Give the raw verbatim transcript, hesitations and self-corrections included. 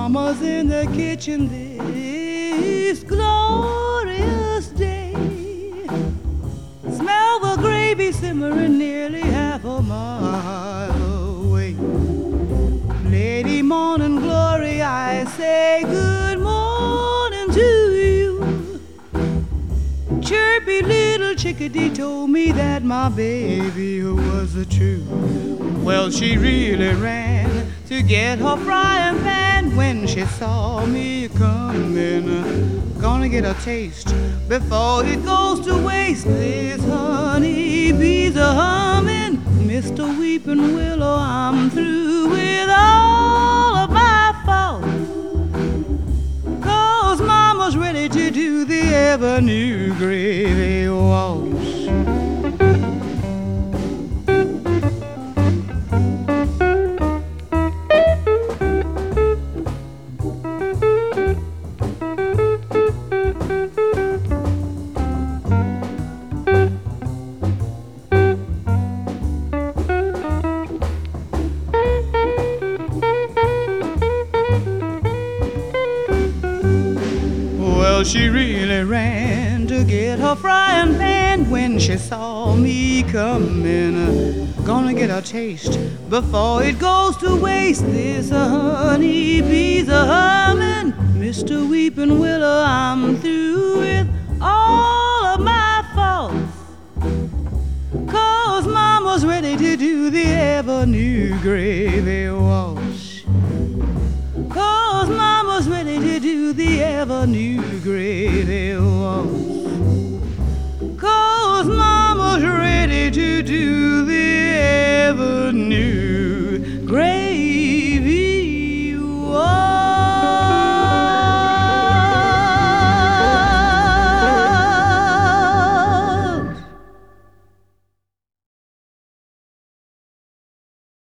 Mama's in the kitchen this glorious day. Smell the gravy simmering nearly half a mile away. Lady Morning Glory, I say good morning to you. Chirpy little chickadee told me that my baby was a true. Well, she really ran to get her frying pan when she saw me coming. Gonna get a taste before it goes to waste. This honey bees are humming. Mister Weeping Willow, I'm through with all of my faults, 'cause Mama's ready to do the ever-new gravy waltz. Well, she really ran to get her frying pan when she saw me coming. Gonna get a taste before it goes to waste. This honey bees are humming. Mister Weeping Willow, I'm through with all of my faults, 'cause Mama's ready to do the ever-new gravy waltz. 'Cause Mama's ready to do the ever-new gravy waltz. 'Cause Mama's ready to do the ever-new